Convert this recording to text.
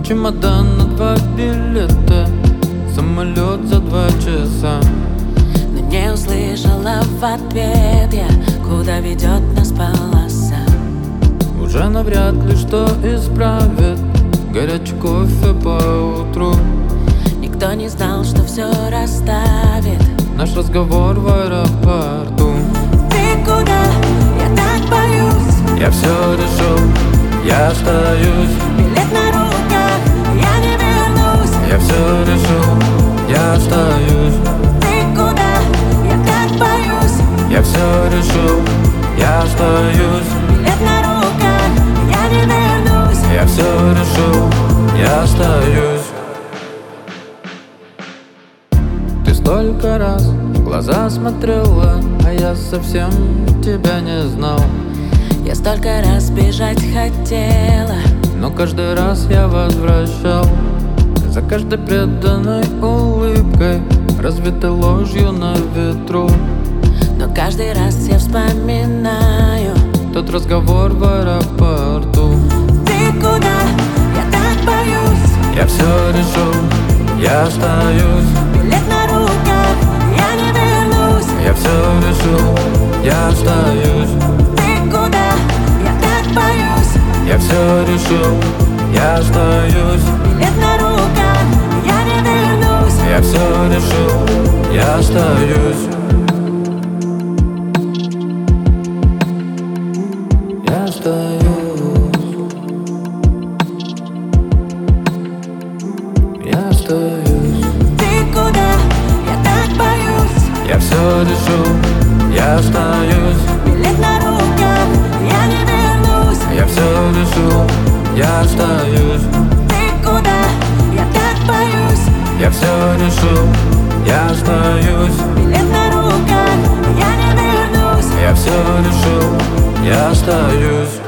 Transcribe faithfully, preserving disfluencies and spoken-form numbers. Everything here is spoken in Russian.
чемодан на два билета, самолет за два часа. Но не услышала в ответ я, куда ведет нас полоса. Уже навряд ли что исправит горячий кофе по утру. Никто не знал, что все расставит Наш разговор в аэропорту. Ты куда? Я так боюсь. Я все решил, я остаюсь. Билет на руках, я не вернусь. Я все решил, я остаюсь. Ты куда? Я так боюсь. Я все решил, я остаюсь. Билет на руках, я не вернусь. Я все решил, я остаюсь. Ты столько раз в глаза смотрела, а я совсем тебя не знал. Я столько раз бежать хотела, но каждый раз я возвращал. За каждой преданной улыбкой, разбитой ложью на ветру. но каждый раз я вспоминаю Тот разговор в аэропорту. Ты куда? Я так боюсь. Я все решил, я остаюсь. Билет на руках, я не вернусь. Я все решил, я остаюсь. Ты куда? Я так боюсь. Я все решил, я остаюсь. Билет на руках, я не вернусь. Я все решил, я остаюсь. Я остаюсь. Я остаюсь. Ты куда? Я так боюсь. Я все решил, я остаюсь. Билет на руках, я не вернусь. Я все решил, я остаюсь. Ты куда? Я так боюсь. Я все решил, я остаюсь. Билет на руках, я не вернусь. Я все решил, я остаюсь.